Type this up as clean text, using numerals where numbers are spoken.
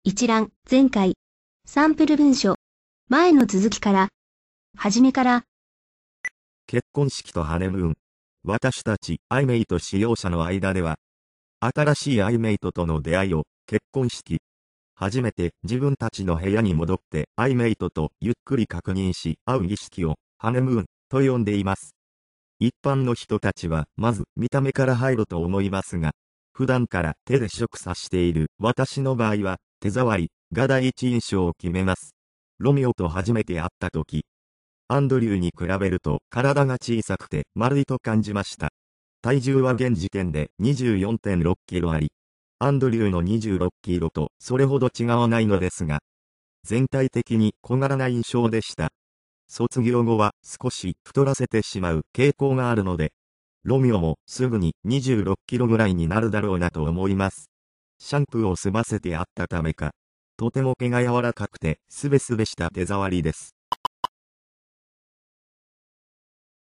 一覧、前回。サンプル文書。前の続きから。初めから。 結婚式とハネムーン。私たち、アイメイト使用者の間では、新しいアイメイトとの出会いを、結婚式。初めて自分たちの部屋に戻って、アイメイトとゆっくり確認し、会う儀式を、ハネムーン、と呼んでいます。一般の人たちは、まず、見た目から入ると思いますが、普段から手で触作している私の場合は、手触りが第一印象を決めます。ロミオと初めて会った時、アンドリューに比べると体が小さくて丸いと感じました。体重は現時点で 24.6 キロあり、アンドリューの26キロとそれほど違わないのですが、全体的に小柄な印象でした。卒業後は少し太らせてしまう傾向があるので、ロミオもすぐに26キロぐらいになるだろうなと思います。シャンプーを済ませてあったためか、とても毛が柔らかくてスベスベした手触りです。